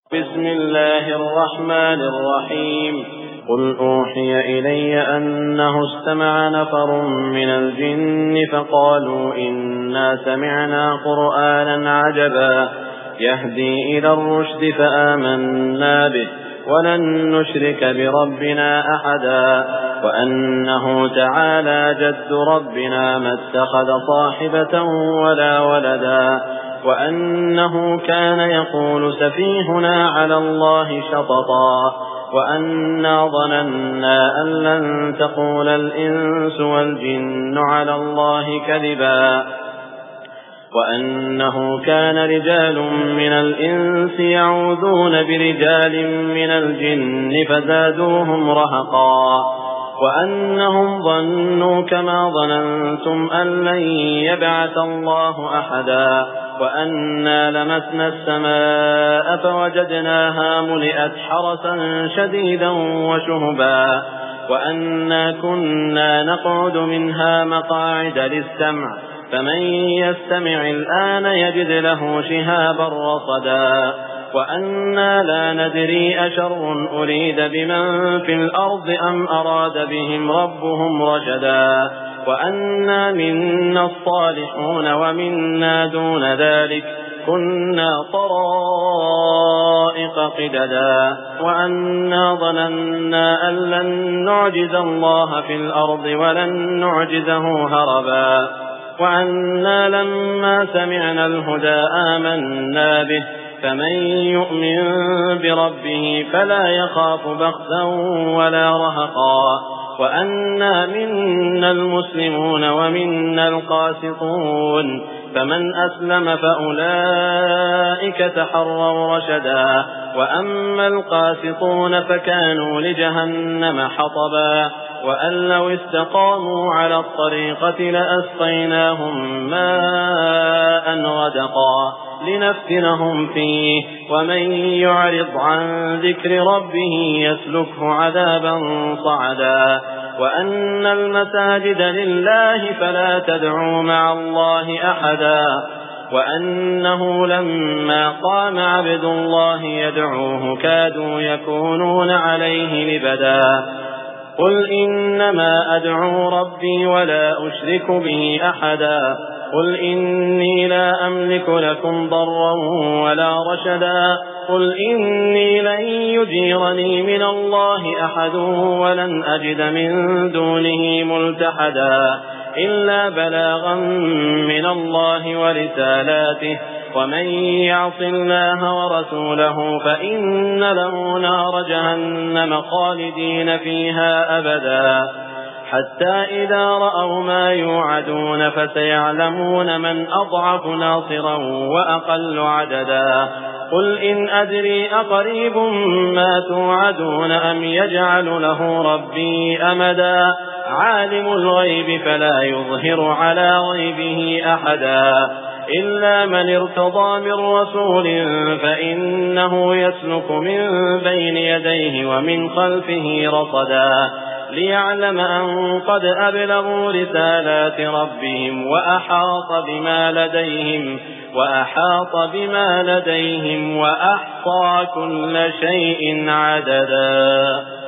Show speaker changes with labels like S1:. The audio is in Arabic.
S1: بسم الله الرحمن الرحيم. قل أوحي إلي أنه استمع نفر من الجن فقالوا إنا سمعنا قرآنا عجبا يهدي إلى الرشد فآمنا به ولن نشرك بربنا أحدا وأنه تعالى جد ربنا ما اتخذ صاحبة ولا ولدا وأنه كان يقول سفيهنا على الله شططا وأنا ظننا أن لن تقول الإنس والجن على الله كذبا وأنه كان رجال من الإنس يعوذون برجال من الجن فزادوهم رهقا وأنهم ظنوا كما ظننتم أن لن يبعث الله أحدا وأنا لمسنا السماء فوجدناها ملئت حرسا شديدا وشهبا وأنا كنا نقعد منها مقاعد للسمع فمن يستمع الآن يجد له شهابا رصدا وأنا لا ندري أشر أريد بمن في الأرض أم أراد بهم ربهم رشدا وأنا منا الصالحون ومنا دون ذلك كنا طرائق قددا وأنا ظننا أن لن نعجز الله في الأرض ولن نعجزه هربا وأنا لما سمعنا الهدى آمنا به فمن يؤمن بربه فلا يخاف بخسا ولا رهقا وأنا منا المسلمون ومنا القاسطون فمن أسلم فأولئك تحروا رشدا وأما القاسطون فكانوا لجهنم حطبا وأن لو استقاموا على الطريقة لأسقيناهم ماء غدقا لنفتنهم فيه ومن يعرض عن ذكر ربه يسلكه عذابا صعدا وأن المساجد لله فلا تدعوا مع الله أحدا وأنه لما قام عبد الله يدعوه كادوا يكونون عليه لبدا قل إنما أدعو ربي ولا أشرك به أحدا قل إني لا أملك لكم ضرا ولا رشدا قل إني لن يجيرني من الله أحد ولن أجد من دونه ملتحدا إلا بلاغا من الله ورسالاته ومن يعص الله ورسوله فإن له نار جهنم خالدين فيها أبدا حتى إذا رأوا ما يوعدون فسيعلمون من أضعف ناصرا وأقل عددا قل إن أدري أقريب ما توعدون أم يجعل له ربي أمدا عالم الغيب فلا يظهر على غيبه أحدا إلا من ارتضى من رسول فإنه يسلك من بين يديه ومن خلفه رصدا ليعلم أن قد أبلغوا رسالات ربهم وأحاط بما لديهم وأحصى كل شيء عددا.